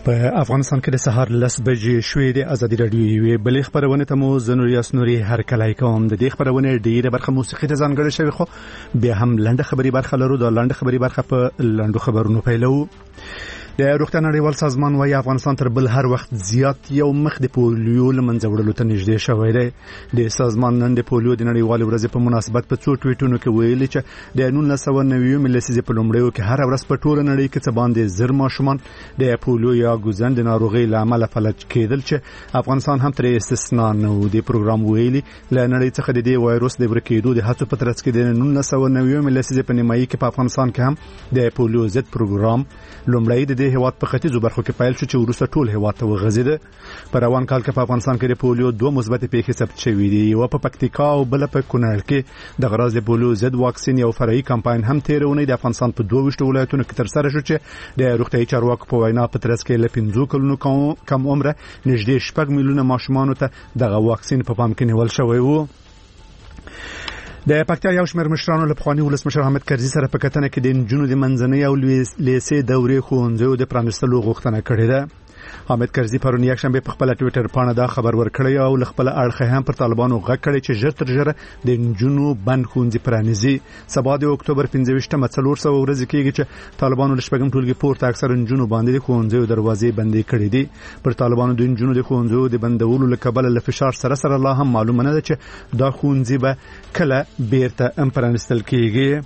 په افغانستان کې د سهار 10 بجې شوې د ازادي رادیو یوې بلې خبرونه ته مو زنوري اسنوري هرکلای کوم. د دې خبرونه ډیره برخه موسیقي ته ځانګړې شوی، خو بیا هم لنډه خبري برخه لرو. د لنډه خبري برخه په لنډو خبرونو پیلو. د روغتیا نړیوال سازمان وايي افغانستان تر بل هر وخت زیات یو مخ د پولیو لمنځه وړلو ته نږدې شوی دی. د سازمان نن د پولیو د نړیوال ورځې په مناسبت په څو ټویټونو کې ویلي چې د 1990 لسیزې په لومړیو کې هر ورځ په ټوله نړۍ کې څه باندې زر ماشومان د پولیو یا ګوزن د ناروغۍ له امله فلج کېدل، چې افغانستان هم تر استثنا نه و. د پروګرام ویلي له نړۍ څخه د دې وایروس د ورکېدو د هڅو په ترڅ کې د 1990 لسیزې په نیمایي کې په افغانستان کې هم د پولیو ضد پروګرام لومړی د دې هیواد په ختیځو برخو کې پیل شو، چې وروسته ټول هیواد ته وغځېد. په روان کال کې په افغانستان کې د پولیو 2 مثبت پیښې ثبت شوې دي، یو په پکتیکا او بل په کونړ کې. د غراض د پولیو ضد واکسین یو فرعي کمپاین هم تیرونه د افغانستان په 22 ولایتونو کې تر سره شو، چې د روغتیايي چارواکو په وینا په ترڅ کې له 15 کلونو کم عمره نږدې 6 میلیونه ماشومان ته دغه واکسین په پام کې نیول شوی وو. د پکتیا یو شمېر مشرانو له پخواني ولسمشر حامد کرزي سره په کتنه کې د نجونو د منځنۍ او لیسې دورې ښوونځیو د پرانیستلو غوښتنه کړې ده. حامد کرزي پرون یک شنبه په خپل ټویټر باندې دا خبر ورکړی او له خپل اړخه هم پر طالبانو غږ کړی چې ژر تر ژره د نجونو بند ښوونځي پرانیزي. سبا د اکتوبر 15مه 400 ورځې کېږي چې طالبانو له شپږم ټولګي پورته اکثر نجونو باندې د ښوونځیو دروازې بندې کړې دي. پر طالبانو د نجونو د ښوونځیو د بندولو له کبله له فشار سره لا هم معلومه نه ده چې دا ښوونځي به کله بیرته هم پرانیستل کېږي.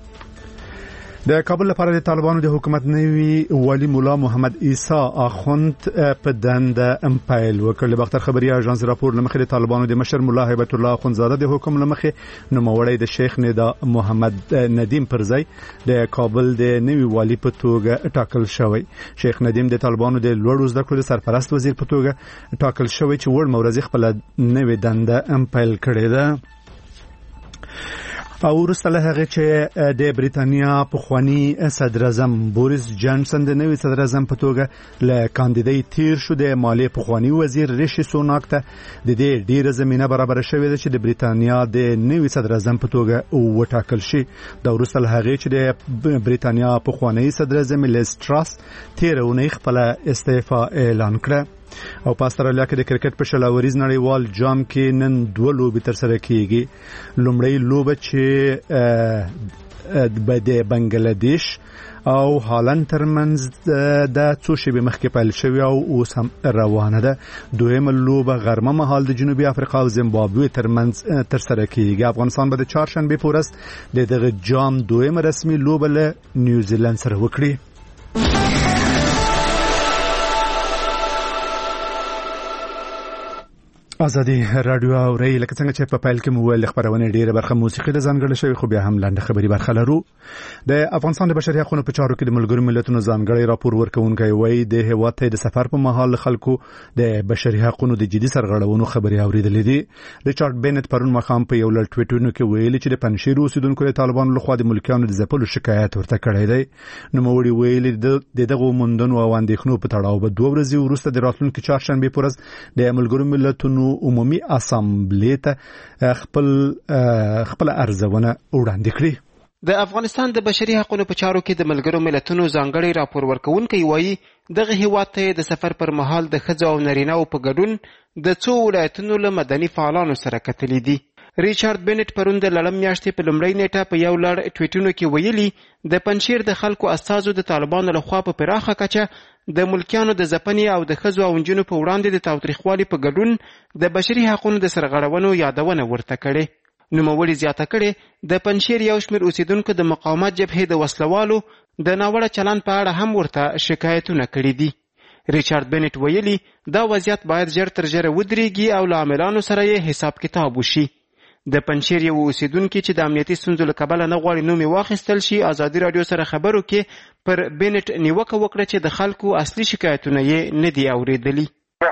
د کابل لپاره د طالبانو د حکومت نوی والی مولا محمد عیسی اخوند په دنده امپایل وکړ. باختر خبري اژانس راپور لمخې د طالبانو د مشر مولا هیبت الله اخوندزاده د حکم لمخې نوموړی د شیخ ندا محمد ندیم پرزی د کابل د نوی والی په توګه ټاکل شوی. شیخ ندیم د طالبانو د لوړو زده کړو سرپرست وزیر په توګه ټاکل شوی، چې وړ مورزي خپل نوی دنده امپایل کړی ده. او وروسته له هغه چې د بریتانیا پخوانی صدر اعظم بوریس جانسن د نوي صدر اعظم په توګه له کاندیدای تیر شو، د مالیې پخوانی وزیر ریشي سوناک ته د دې ډیره زمينه برابر شوې ده چې د بریتانیا د نوي صدر اعظم په توګه وټاکل شي. دا وروسته له هغه چې د بریتانیا پخوانی صدر اعظم لیز ټراس تیرونه خپل استعفا اعلان کړه. او په استرالیا کې د کرکټ په شلاوریز نړیوال جام کې نن 2 لوبې تر سره کیږي. لومړی لوبه چې د بنگلاديش او هالند ترمنځ د څو شېبې مخکې پیل شوې او اوس هم روانه ده. دویمه لوبه غرمه مهال د جنوبي افریقا او زیمبابوې ترمنځ تر سره کیږي. افغانستان به د چهارشنبه په ورځ دغه جام دویمه رسمي لوبه له نیوزیلند سره وکړي. ازادي رادیو اوري لکه څنګه چې په پیل کې مو ویل خبرونه ډیره برخه موسیقي له ځانګړې شوی، خو بیا هم لنډه خبري برخه لرو. د افغانستان د بشري حقوقو په چارو کې د ملګرو ملتونو ځانګړی راپور ورکوونکی وایي د هیواد ته د سفر په مهال خلکو د بشري حقوقو د جدي سرغړونو خبري اوریدلې دي. ریچارډ بینټ پرون مخام په یو لړ ټویټونو کې ویلي چې د پنځشیر اوسیدونکو له طالبانو لخوا د ملکیانو د ځپلو شکایت ورته کړی دی. نوموړي ویلي د دغه موندنو او اندېښنو په تړاو به 2 ورځې وروسته د راتلونکي چهارشنبه په ورځ د ملګرو ملتونو عمومي اسامبلې ته خپل ارزونه وړاندې کړي. د افغانستان د بشري حقوقو په چارو کې د ملګرو ملتونو ځانګړی راپور ورکوونکی وایي دغه هیواد ته د سفر پر مهال د ښځو او نارینه‌و په ګډون د څو ولایتونو له مدني فعالانو سره کتلې دي. ریچارډ بینټ پرون د لړم میاشتې په لومړۍ نیټه په یو لړ ټویټونو کې ویلي د پنځشیر د خلکو استازو د طالبانو لخوا په پراخه کچه د ملکیانو د ځپنې او د ښځو او نجونو په وړاندې د تاوتریخوالي په ګډون د بشري حقوقو د سرغړونو یادونه ورته کړې. نوموړي زیاته کړې د پنځشیر یو شمېر اوسیدونکو د مقاومت جبهې د وسلوالو د ناوړه چلند په اړه هم ورته شکایتونه کړي دي. ریچارډ بینټ ویلي دا وضعیت باید ژر تر ژره ودرېږي او له عاملانو سره یې حساب کتاب وشي. د پنځشیر یو اوسیدونکي چې د امنیتي ستونزو له کبله نه غواړي نوم یې واخیستل شي ازادي راډیو سره خبرو کې پر بینټ نیوکه وکړه چې د خلکو اصلي شکایتونه یې نه دي اوریدلي.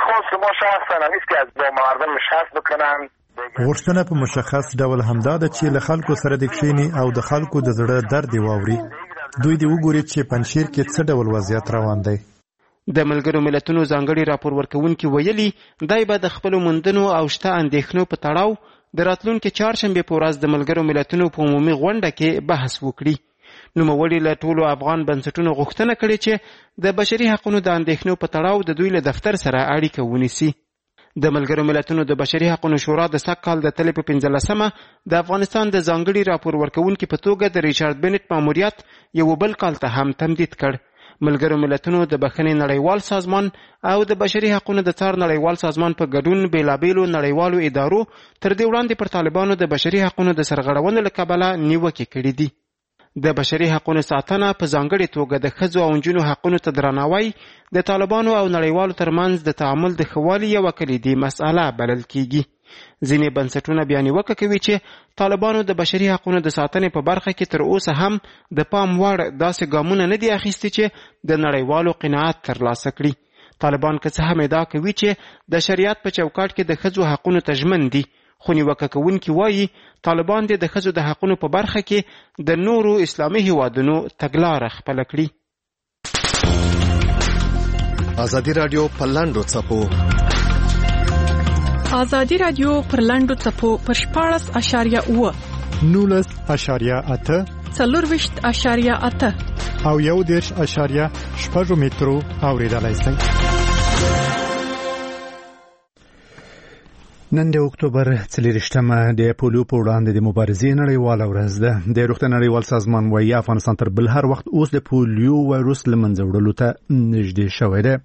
غوښتنه په مشخص ډول همدا ده چې له خلکو سره د کښینی او د خلکو د زړه درد واوري. دوی دې وګوري چې پنځشیر کې څه ډول وضعیت روان دی. د ملګرو ملتونو ځانګړي راپور ورکوونکي ویلي دای به د خپلو موندنو او شته اندېښنو په تړاو د راتلونکي چهارشنبه په ورځ د ملګرو ملتونو په عمومي غونډه کې بحث وکړي. نوموړي له ټولو افغان بنسټونو غوښتنه کړې چې د بشري حقوقو د اندېښنو په تړاو د دوی له دفتر سره اړیکه ونیسي. د ملګرو ملتونو د بشري حقوقو شورا د سږ کال د تلې په 15مه د افغانستان د ځانګړي راپور ورکوونکي په توګه د ریچارډ بنټ ماموریت یو بل کال ته هم تمدید کړ. ملګرو ملتونو د بخښنې نړیوال سازمان او د بشري حقوقو د څار نړیوال سازمان په ګډون بیلابیلو نړیوالو ادارو تر دې وړاندې پر طالبانو د بشري حقوقو د سرغړونې له کبله نیوکې کړې دي. د بشري حقوقو ساتنه په ځانګړي توګه د ښځو او نجونو حقوقو ته درناوی د طالبانو او نړیوالو ترمنځ د تعامل د ښه والي یوه کلیدي مسئله بلل کیږي. ځینې بنسټونه بیا نیوکه کوي چې طالبانو د بشري حقوقو د ساتنې په برخه کې تر اوسه هم د پام وړ داسې ګامونه نه دي اخیستي چې د نړیوالو قناعت ترلاسه کړي. طالبان که څه هم ادعا کوي چې د شریعت په چوکاټ کې د ښځو حقوقو ته ژمن دي، خو نیوکه کوونکي وایي طالبان د ښځو د حقوقو په برخه کې د نورو اسلامي هیوادونو تګلاره خپله کړي. ازادي رادیو پر لاندو څپو ازادي رادیو پر لاندو څپو پر 14.8 19.8 40.8 او 1.6 مترو اوریدلای شئ. نن د اکتوبر 4مه د پولیو په وړاندې د مبارزې نړیواله ورځ ده. د روغتیا نړیوال سازمان وايي افغانستان تر بل هر وخت اوس د پولیو وایروس له منځه وړلو ته نږدې شوی دی.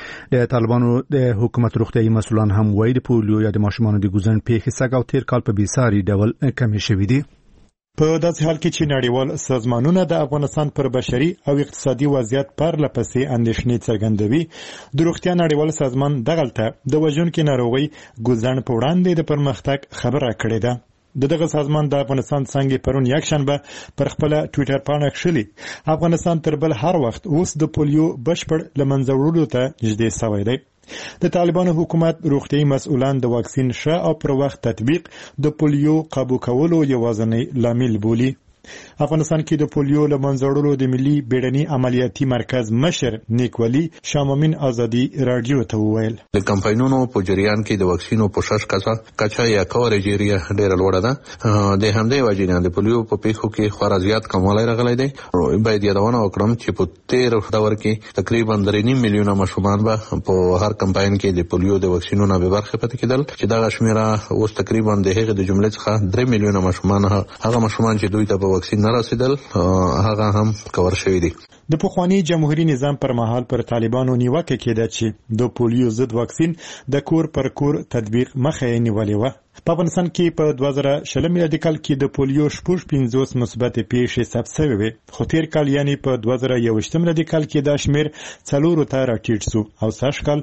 د طالبانو د حکومت روغتیايي مسؤلان هم وايي د پولیو یا د ماشومانو د ګوزن پیښې سږ او تیر کال په بېساري ډول کمې شوې دي. په داسې حال کې چې نړیوال سازمانونه د افغانستان پر بشري او اقتصادي وضعیت پرله پسې اندېښنې څرګندوي، د روغتیا نړیوال سازمان دغلته د وژونکې ناروغۍ ګوزن په وړاندې د پرمختګ خبره کړې ده. دغه سازمان د افغانستان څنګه پرون یکشنبه پر خپل ټوئیټر باندې کښلي افغانستان تر بل هر وخت اوس د پولیو بشپړ لمنځه وړلو ته نږدې شوی دی. د طالبانو حکومت روغتیايي مسؤلان د واکسین ښه او پر وخت تطبیق د پولیو قابو کولو یوازینی لامل بولي. افغانستان کې د پولیو له منځه وړلو د ملي بیړني عملیاتي مرکز مشر نیکولي شامامین ازادي رادیو ته وویل د کمپاینونو په جریان کې د واکسینو پوښښ کچا یا کورېج ایریا ډېره لوړه ده. د همدې وجې نه د پولیو په پیښو کې خورا زیات کموالی راغلی دی. باید یادونه وکړم چې په تیر دور کې تقریبا 3.5 میلیونه ماشومان به په هر کمپاین کې د پولیو د واکسینونو نه بې برخې پاتې کېدل، چې دغه شمېره اوس تقریبا د هغې د جملې څخه 3 میلیونه ماشومان هغه ماشومان چې دوی ته په واکسین نه رسیدل هغه هم کور شوی دي. د پخوانی جمهوریت نظام پر مهال پر طالبانو نیوکه کېده چې د پولیو ضد واکسین د کور پر کور تطبیق مخه یې نیولې وه. په افغانستان کې په 2020 میلادي کال کې د پولیو 55 مثبت پیښې ثبت شوې وې، خو تیر کال یعنی په 2021 میلادي کال کې دا شمیر 4 ته راټیټ شو او سږ کال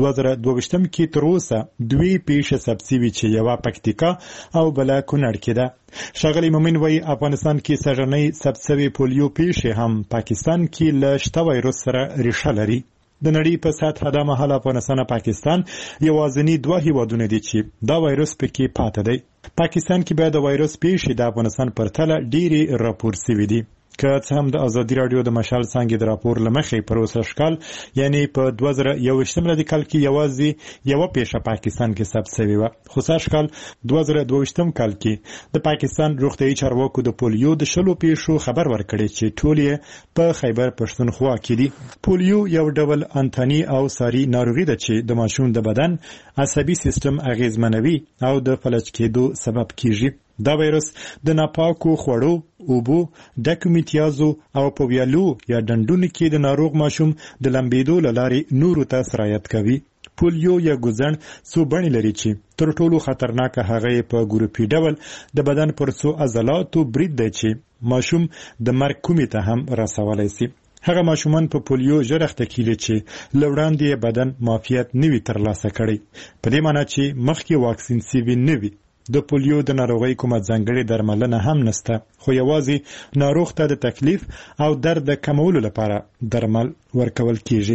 2022 کې تر اوسه 2 پیښې ثبت شوې چې یوه پکتیکا او بله کونړ کې ده. ښاغلی مومن وایي افغانستان کې سږنۍ ثبت شوې پولیو پیښې هم پاکستان کې له شته وایروس سره ریښه لري. د نړۍ په سطحه د مهال افغانستان او پاکستان یوازینی 2 هیوادونه دي چې دا وایروس پکې پاتې دی. پاکستان کې به د وایروس پیښې د افغانستان پر تله ډېرې راپور شوي دي. که څه هم د ازادي رادیو د مشال څانګې د راپور له مخې پر اوسه کال یعنی په 2021 میلادي کال کې یوازې یوه پیښه پاکستان کې ثبت شوې وه، خو سږ کال 2022 کال کې د پاکستان روغتیايي چارواکو د پولیو د 10 پیښو خبر ورکړی چې ټول یې په خیبر پښتونخوا کې دي. پولیو یو ډول انتاني او ساري ناروغي ده چې د ماشوم د بدن عصبي سیستم اغیزمنوي او د فلج کېدو سبب کیږي. دا وایروس د ناپاکو خوړو، اوبو، ډکو میتیازو او په ویالو یا ډنډونو کې د ناروغ ماشوم د لمبېدو له لارې نورو ته سرایت کوي. پولیو یا ګوزن څو بڼې لري چې تر ټولو خطرناکه هغه په ګروپي ډول د بدن پر څو عضلاتو برید دی چې ماشوم د مرګ کومې ته هم رسولی شي. هغه ماشومان په پولیو ژر اخته کیږي چې له وړاندې بدن معافیت نه وي ترلاسه کړی، په دې معنی چې مخکې واکسین شوي نه وي. د پولیو د ناروغۍ کومه ځانګړې درملنه هم نشته، خو یوازې ناروغ ته د تکلیف او درد د کمولو لپاره درمل ورکول کیږي.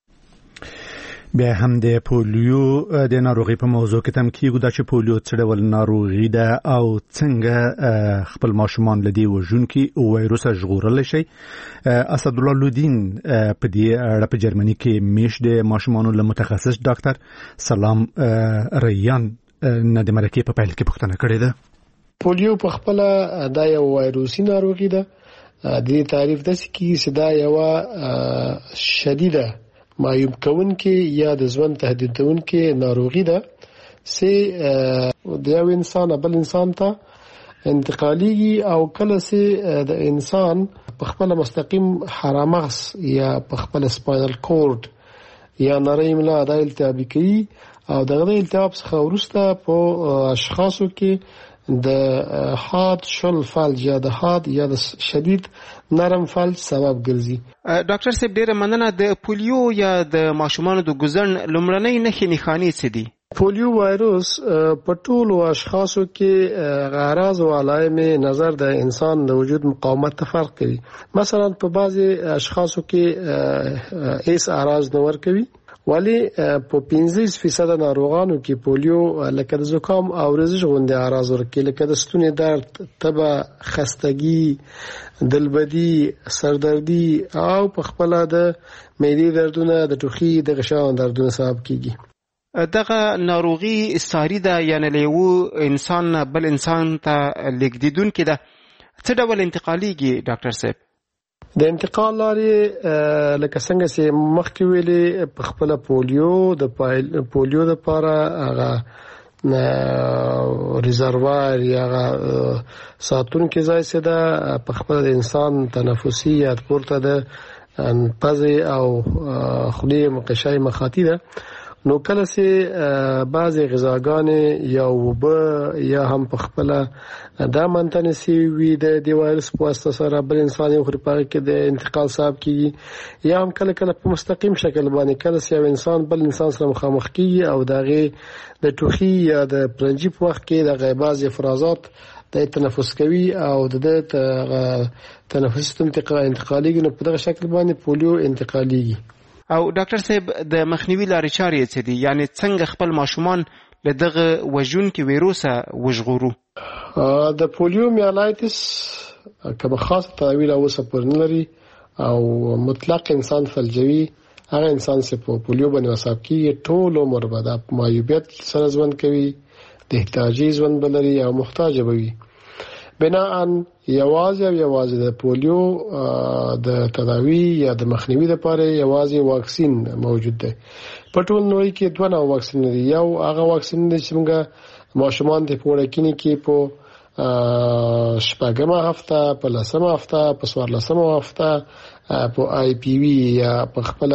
بیا هم د پولیو د ناروغۍ په موضوع کې تم کیږو دا چې پولیو څه ډول ناروغي ده او څنګه خپل ماشومان له دې وژونکي وایروس ژغورلی شي. اسدالله لودین په دې اړه په جرمني کې میش د ماشومانو له متخصص ډاکټر سلام ریان نه د مرکې په پیل کې پوښتنه کړې ده. پولیو په خپل دا یو وایروسي ناروغي ده د دې تعریف داسې کیږي چې دا یو شدیده معیوب کوونکې یا د ژوند تهدیدونکې ناروغي ده چې د یو انسان بل انسان ته انتقاليږي او کله چې د انسان په خپل مستقیم حرامغز یا په خپل سپاینل کورد یا نری ملا د التهاب کوي او دغه التهاب څخه وروسته په اشخاصو کې د حاد شل فلج یا د حاد یا د شدید نرم فلج سبب ګرځي. ډاکټر صاحب ډیره مننه. د پولیو یا د ماشومانو د ګزن لومړنۍ نښې نښانې څه دي؟ پولیو وایروس په ټولو اشخاصو کې اعراض او علائم نظر د انسان د وجود مقاومت ته فرق کوي. مثلا په بعضي اشخاصو کې هیڅ اعراض نه ورکوي، ولی په 15% ناروغانو کې پولیو لکه د زکام او رزش غوندې اعراض ورکوي، لکه د ستوني درد، تبه، خستګي، دلبدي، سردردي او په خپل د معدې دردونه، د ټوخي، د غشاو دردونه سبب کیږي. دغه ناروغي ساری ده، یعنی له یو انسان بل انسان ته لیږدیدونکې ده. څه ډول انتقالیږي ډاکټر صاحب؟ د انتقال لارې لکه څنګه چې مخکې ویلې په خپل پولیو لپاره هغه ریزروار یا ساتونکي ځای څه ده په خپل انسان تنفسي یا پورته ده پزې او خولې مقشای مخاطی ده. نو کله چې بعضې غذاګانې یا اوبه یا هم په خپله دا منتنسي وي د دې وایرس په واسطه سره بل انسان یو خوري په هغې کې د انتقال سبب کېږي، یا هم کله کله په مستقیم شکل باندې کله چې یو انسان بل انسان سره مخامخ کېږي او د هغې د ټوخي یا د پرنجي په وخت کې د هغې بعضې افرازات د تنفس کوي او د تنفس انتقالېږي، نو په دغه شکل باندې پولیو انتقالېږي. او ډاکټر صاحب د مخنیوي لارې چارې څه دي؟ یعنی څنګه خپل ماشومان له دغه وژونکي ویروسه وژغورو؟ د پولیو میالایتس کوم خاص تداوی اوسه پورې نه لري او مطلق انسان فلجوي هغه انسان چې په پولیو باندې وساب کیږي ټول عمر به د معیوبیت سره ژوند کوي، د احتیاجي ژوند بلري او محتاج وي. بناءً یوازې د پولیو د تداوی یا د مخنیوي لپاره یوازې واکسین موجود دی. په ټول نړۍ کې دوه نوع واکسین دي. یو هغه واکسین دی چې موږ ماشومان ته په وړکینی کې په شپږمه هفته، په لسمه هفته، په 14مه هفته په آی پی وی یا په خپل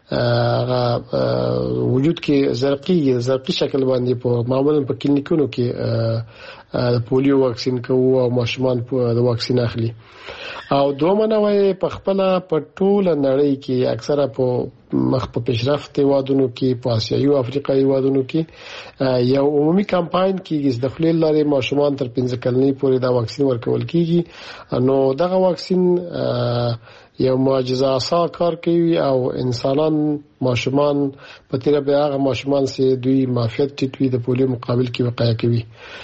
وجود کې زرقي شکل باندې په معمولا په کلینیکونو کې پولیو واکسین کوو او ماشومان د واکسین اخلي. او دومره نوې په خپل په ټوله نړۍ کې اکثره په مخ په پیشرفت هیوادونو کې، په آسیایي او افریقایي هیوادونو کې یو عمومي کمپاین کېږي چې د خپل لارې ماشومان تر 15 کلنۍ پورې دا واکسین ورکول کېږي. نو دغه واکسین یو معجزه آسا کار کوي او انسانان ماشومان په تیر به هغه ماشومان چې دوی معافیت ټیټوي د پولیو مقابل کې وقایه کوي.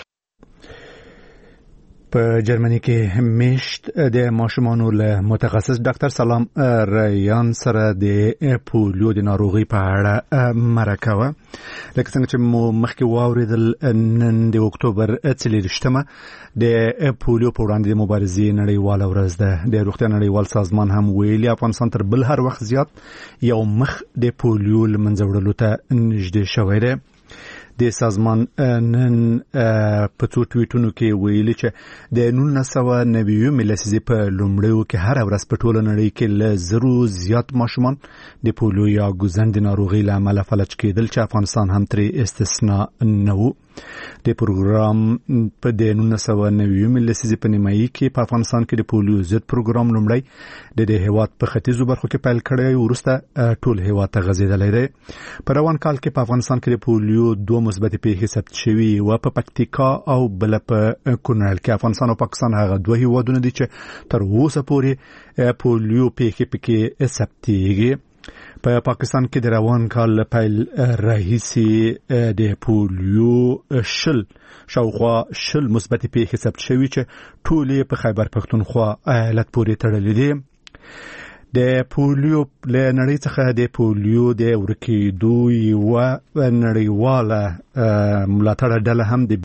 په جرمني کې مشت د ماشومانو له متخصص ډاکټر سلام ریان سره د پولیو د ناروغي په اړه مرکه وه. لکه څنګه چې مو مخکې واورېدل، نن د اکتوبر 23مه د پولیو په وړاندې د مبارزې نړیواله ورځ ده. د روغتیا نړیوال سازمان هم ویلي افغانستان تر بل هر وخت زیات یو مخ د پولیو له منځه وړلو ته نږدې شوی دی. د سازمان نن په څو ټویټونو کې ویلي چې د 1990 لسیزې په لومړیو کې هر ورځ په ټوله نړۍ کې له 0 زیات ماشومان د پولیو یا ګوزن د ناروغۍ له امله فلج کېدل، چې افغانستان هم ترې استثنا نه و. د پروګرام په 1990 لسیزې په نیمایي کې په افغانستان کې د پولیو ضد پروګرام لومړی د هیواد په ختیځو برخو کې پیل کړی، وروسته ټول هیواد ته غځېدلی دی. په روان کال کې په افغانستان کې د پولیو 2 مثبتې پیښې ثبت شوي و، په پکتیکا او بل په کونړ کې. افغانستان او پاکستان هغه 2 هیوادونه دي چې تر اوسه پورې پولیو پیښې پکې ثبتېږي. په پاکستان کې د روان کال پیل راهیسې د پولیو شاوخوا 10 مثبتې پیښې ثبت شوي چې ټولې په خیبر پښتونخوا ایالت پورې تړلې دي. د پولیو له نړۍ څخه د پولیو د ورکېدو یوه نړیواله ملاتړه ډله هم د